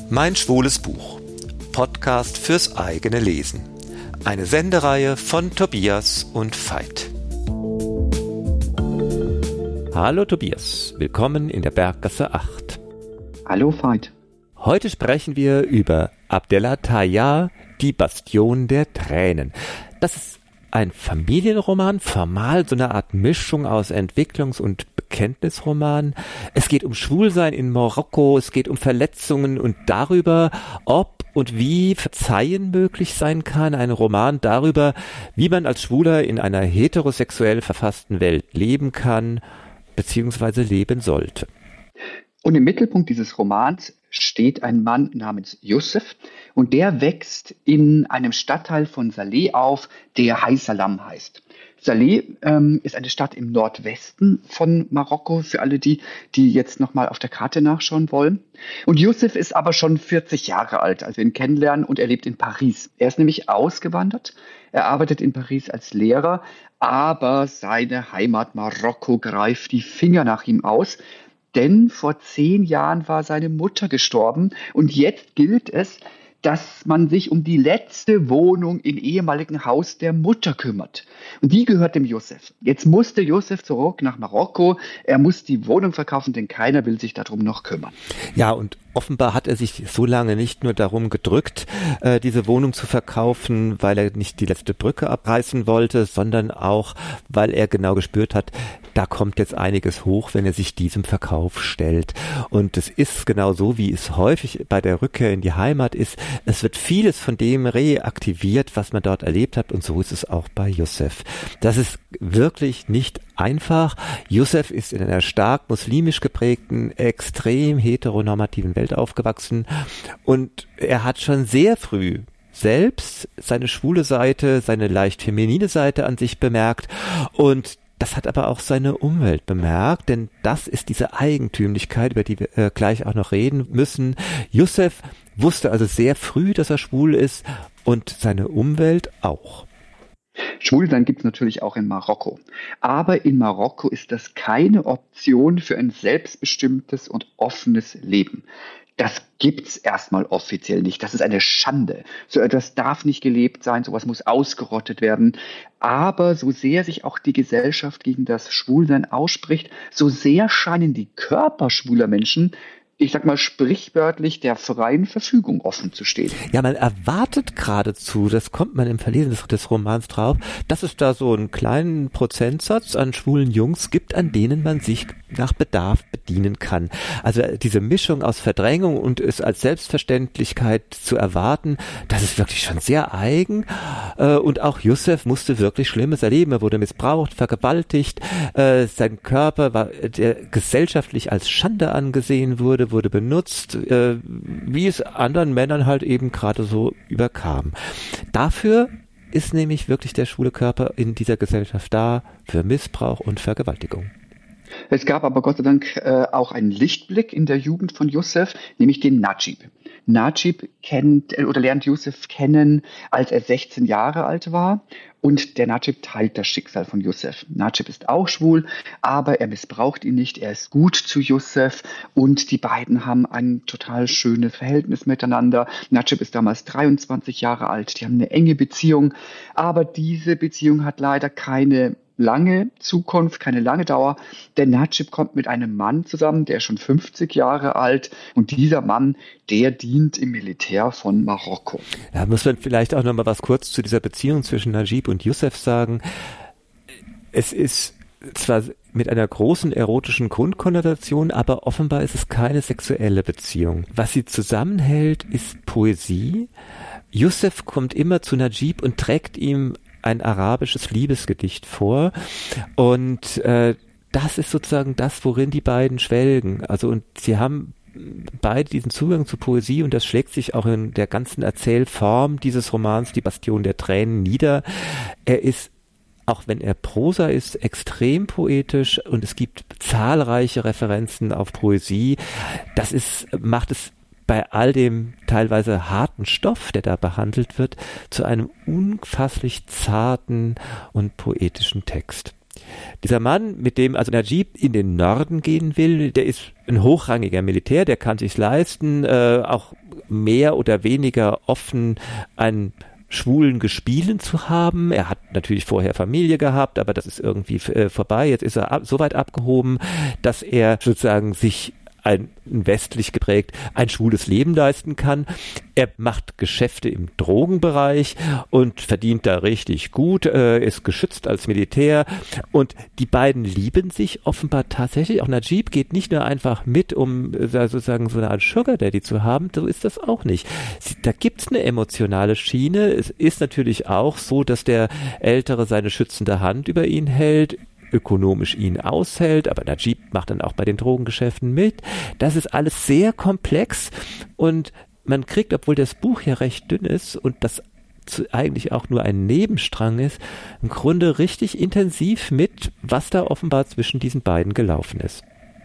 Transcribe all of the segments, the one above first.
Mein schwules Buch. Podcast fürs eigene Lesen. Eine Sendereihe von Tobias und Veit. Hallo Tobias, willkommen in der Berggasse 8. Hallo Veit. Heute sprechen wir über Abdellah Tayyar, die Bastion der Tränen. Das ist ein Familienroman, formal so eine Art Mischung aus Entwicklungs- und Bekenntnisroman. Es geht um Schwulsein in Marokko, es geht um Verletzungen und darüber, ob und wie Verzeihen möglich sein kann. Ein Roman darüber, wie man als Schwuler in einer heterosexuell verfassten Welt leben kann, beziehungsweise leben sollte. Und im Mittelpunkt dieses Romans steht ein Mann namens Youssef und der wächst in einem Stadtteil von Salé auf, der Haysalam heißt. Salé ist eine Stadt im Nordwesten von Marokko, für alle die jetzt nochmal auf der Karte nachschauen wollen. Und Youssef ist aber schon 40 Jahre alt, als wir ihn kennenlernen, und er lebt in Paris. Er ist nämlich ausgewandert, er arbeitet in Paris als Lehrer, aber seine Heimat Marokko greift die Finger nach ihm aus. Denn vor 10 Jahren war seine Mutter gestorben und jetzt gilt es, dass man sich um die letzte Wohnung im ehemaligen Haus der Mutter kümmert. Und die gehört dem Youssef. Jetzt musste Youssef zurück nach Marokko. Er muss die Wohnung verkaufen, denn keiner will sich darum noch kümmern. Ja, und offenbar hat er sich so lange nicht nur darum gedrückt, diese Wohnung zu verkaufen, weil er nicht die letzte Brücke abreißen wollte, sondern auch, weil er genau gespürt hat, da kommt jetzt einiges hoch, wenn er sich diesem Verkauf stellt. Und es ist genau so, wie es häufig bei der Rückkehr in die Heimat ist. Es wird vieles von dem reaktiviert, was man dort erlebt hat. Und so ist es auch bei Youssef. Das ist wirklich nicht einfach. Youssef ist in einer stark muslimisch geprägten, extrem heteronormativen Welt aufgewachsen. Und er hat schon sehr früh selbst seine schwule Seite, seine leicht feminine Seite an sich bemerkt. Und das hat aber auch seine Umwelt bemerkt, denn das ist diese Eigentümlichkeit, über die wir gleich auch noch reden müssen. Youssef wusste also sehr früh, dass er schwul ist, und seine Umwelt auch. Schwulsein gibt es natürlich auch in Marokko. Aber in Marokko ist das keine Option für ein selbstbestimmtes und offenes Leben. Das gibt's erstmal offiziell nicht. Das ist eine Schande. So etwas darf nicht gelebt sein, sowas muss ausgerottet werden. Aber so sehr sich auch die Gesellschaft gegen das Schwulsein ausspricht, so sehr scheinen die Körper schwuler Menschen, ich sag mal sprichwörtlich, der freien Verfügung offen zu stehen. Ja, man erwartet geradezu, das kommt man im Verlesen des Romans drauf, dass es da so einen kleinen Prozentsatz an schwulen Jungs gibt, an denen man sich nach Bedarf bedienen kann. Also diese Mischung aus Verdrängung und es als Selbstverständlichkeit zu erwarten, das ist wirklich schon sehr eigen. Und auch Youssef musste wirklich Schlimmes erleben. Er wurde missbraucht, vergewaltigt. Sein Körper war, der gesellschaftlich als Schande angesehen wurde benutzt, wie es anderen Männern halt eben gerade so überkam. Dafür ist nämlich wirklich der schwule Körper in dieser Gesellschaft da, für Missbrauch und Vergewaltigung. Es gab aber Gott sei Dank auch einen Lichtblick in der Jugend von Youssef, nämlich den Najib. Najib lernt Youssef kennen, als er 16 Jahre alt war. Und der Najib teilt das Schicksal von Youssef. Najib ist auch schwul, aber er missbraucht ihn nicht. Er ist gut zu Youssef und die beiden haben ein total schönes Verhältnis miteinander. Najib ist damals 23 Jahre alt. Die haben eine enge Beziehung, aber diese Beziehung hat leider keine lange Zukunft, keine lange Dauer, denn Najib kommt mit einem Mann zusammen, der ist schon 50 Jahre alt, und dieser Mann, der dient im Militär von Marokko. Da muss man vielleicht auch noch mal was kurz zu dieser Beziehung zwischen Najib und Youssef sagen. Es ist zwar mit einer großen erotischen Grundkonnotation, aber offenbar ist es keine sexuelle Beziehung. Was sie zusammenhält, ist Poesie. Youssef kommt immer zu Najib und trägt ihm ein arabisches Liebesgedicht vor, und das ist sozusagen das, worin die beiden schwelgen. Also, und sie haben beide diesen Zugang zu Poesie, und das schlägt sich auch in der ganzen Erzählform dieses Romans, die Bastion der Tränen, nieder. Er ist, auch wenn er Prosa ist, extrem poetisch, und es gibt zahlreiche Referenzen auf Poesie. Macht es bei all dem teilweise harten Stoff, der da behandelt wird, zu einem unfasslich zarten und poetischen Text. Dieser Mann, mit dem also Najib in den Norden gehen will, der ist ein hochrangiger Militär, der kann sich's leisten, auch mehr oder weniger offen einen schwulen Gespielen zu haben. Er hat natürlich vorher Familie gehabt, aber das ist irgendwie vorbei. Jetzt ist er so weit abgehoben, dass er sozusagen sich ein westlich geprägt ein schwules Leben leisten kann. Er macht Geschäfte im Drogenbereich und verdient da richtig gut, ist geschützt als Militär und die beiden lieben sich offenbar tatsächlich. Auch Najib geht nicht nur einfach mit, um sozusagen so eine Art Sugar Daddy zu haben, so ist das auch nicht. Da gibt's eine emotionale Schiene. Es ist natürlich auch so, dass der Ältere seine schützende Hand über ihn hält, ökonomisch ihn aushält, aber Najib macht dann auch bei den Drogengeschäften mit. Das ist alles sehr komplex und man kriegt, obwohl das Buch ja recht dünn ist und das eigentlich auch nur ein Nebenstrang ist, im Grunde richtig intensiv mit, was da offenbar zwischen diesen beiden gelaufen ist.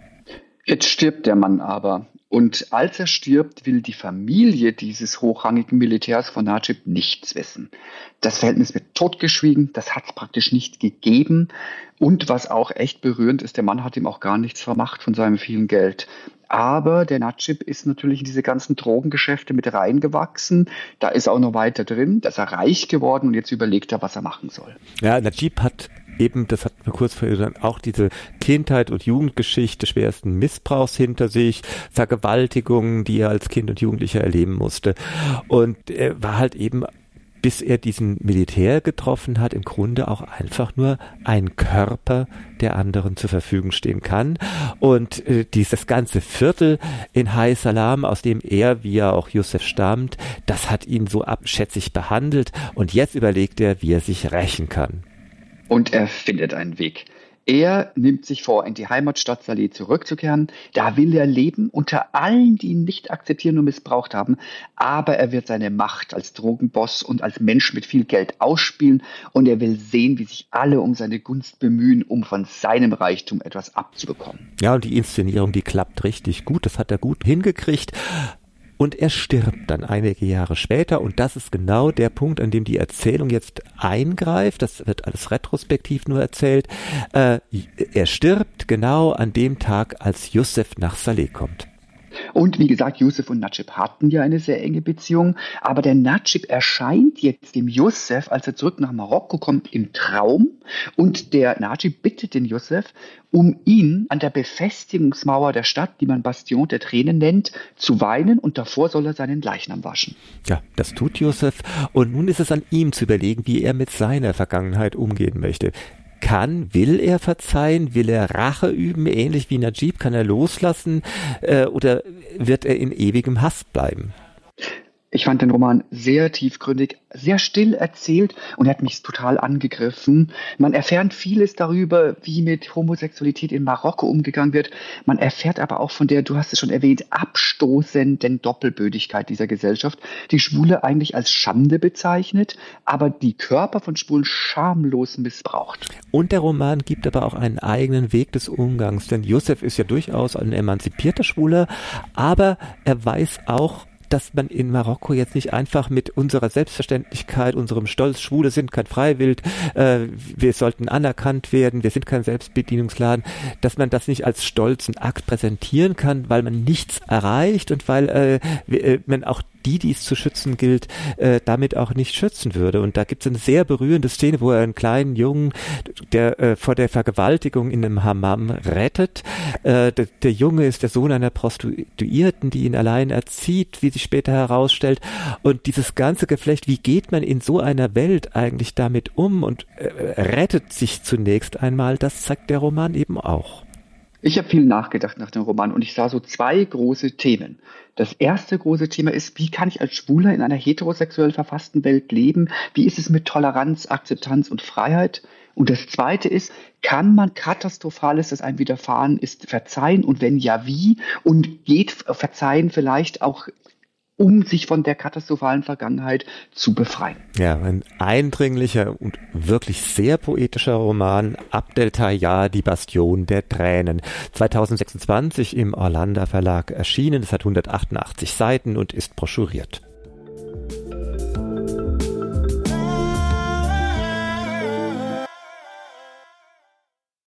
Jetzt stirbt der Mann aber. Und als er stirbt, will die Familie dieses hochrangigen Militärs von Najib nichts wissen. Das Verhältnis wird totgeschwiegen, das hat es praktisch nicht gegeben. Und was auch echt berührend ist, der Mann hat ihm auch gar nichts vermacht von seinem vielen Geld. Aber der Najib ist natürlich in diese ganzen Drogengeschäfte mit reingewachsen. Da ist auch noch weiter drin, da ist er reich geworden und jetzt überlegt er, was er machen soll. Ja, Najib hat eben, das hat man kurz vorher gesagt, auch diese Kindheit und Jugendgeschichte schwersten Missbrauchs hinter sich, Vergewaltigungen, die er als Kind und Jugendlicher erleben musste. Und er war halt eben, bis er diesen Militär getroffen hat, im Grunde auch einfach nur ein Körper, der anderen zur Verfügung stehen kann. Und dieses ganze Viertel in Hai Salam, aus dem er, wie ja auch Yusuf stammt, das hat ihn so abschätzig behandelt. Und jetzt überlegt er, wie er sich rächen kann. Und er findet einen Weg. Er nimmt sich vor, in die Heimatstadt Saleh zurückzukehren. Da will er leben unter allen, die ihn nicht akzeptieren und missbraucht haben. Aber er wird seine Macht als Drogenboss und als Mensch mit viel Geld ausspielen. Und er will sehen, wie sich alle um seine Gunst bemühen, um von seinem Reichtum etwas abzubekommen. Ja, und die Inszenierung, die klappt richtig gut. Das hat er gut hingekriegt. Und er stirbt dann einige Jahre später und das ist genau der Punkt, an dem die Erzählung jetzt eingreift. Das wird alles retrospektiv nur erzählt. Er stirbt genau an dem Tag, als Yusuf nach Saleh kommt. Und wie gesagt, Yusuf und Najib hatten ja eine sehr enge Beziehung, aber der Najib erscheint jetzt dem Yusuf, als er zurück nach Marokko kommt, im Traum und der Najib bittet den Yusuf, um ihn an der Befestigungsmauer der Stadt, die man Bastion der Tränen nennt, zu weinen und davor soll er seinen Leichnam waschen. Ja, das tut Yusuf und nun ist es an ihm zu überlegen, wie er mit seiner Vergangenheit umgehen möchte. Will er verzeihen? Will er Rache üben? Ähnlich wie Najib, kann er loslassen? Oder wird er in ewigem Hass bleiben? Ich fand den Roman sehr tiefgründig, sehr still erzählt und er hat mich total angegriffen. Man erfährt vieles darüber, wie mit Homosexualität in Marokko umgegangen wird. Man erfährt aber auch von der, du hast es schon erwähnt, abstoßenden Doppelbödigkeit dieser Gesellschaft, die Schwule eigentlich als Schande bezeichnet, aber die Körper von Schwulen schamlos missbraucht. Und der Roman gibt aber auch einen eigenen Weg des Umgangs, denn Yusuf ist ja durchaus ein emanzipierter Schwuler, aber er weiß auch, dass man in Marokko jetzt nicht einfach mit unserer Selbstverständlichkeit, unserem Stolz, Schwule sind kein Freiwild, wir sollten anerkannt werden, wir sind kein Selbstbedienungsladen, dass man das nicht als stolzen Akt präsentieren kann, weil man nichts erreicht und weil man auch die es zu schützen gilt, damit auch nicht schützen würde. Und da gibt es eine sehr berührende Szene, wo er einen kleinen Jungen, der vor der Vergewaltigung in einem Hammam rettet. Der Junge ist der Sohn einer Prostituierten, die ihn allein erzieht, wie sich später herausstellt. Und dieses ganze Geflecht, wie geht man in so einer Welt eigentlich damit um und rettet sich zunächst einmal, das zeigt der Roman eben auch. Ich habe viel nachgedacht nach dem Roman und ich sah so zwei große Themen. Das erste große Thema ist, wie kann ich als Schwuler in einer heterosexuell verfassten Welt leben? Wie ist es mit Toleranz, Akzeptanz und Freiheit? Und das zweite ist, kann man Katastrophales, das einem widerfahren ist, verzeihen? Und wenn ja, wie? Und geht Verzeihen vielleicht auch, um sich von der katastrophalen Vergangenheit zu befreien? Ja, ein eindringlicher und wirklich sehr poetischer Roman, Abdel Tayyar, die Bastion der Tränen. 2026 im Orlando Verlag erschienen. Es hat 188 Seiten und ist broschuriert.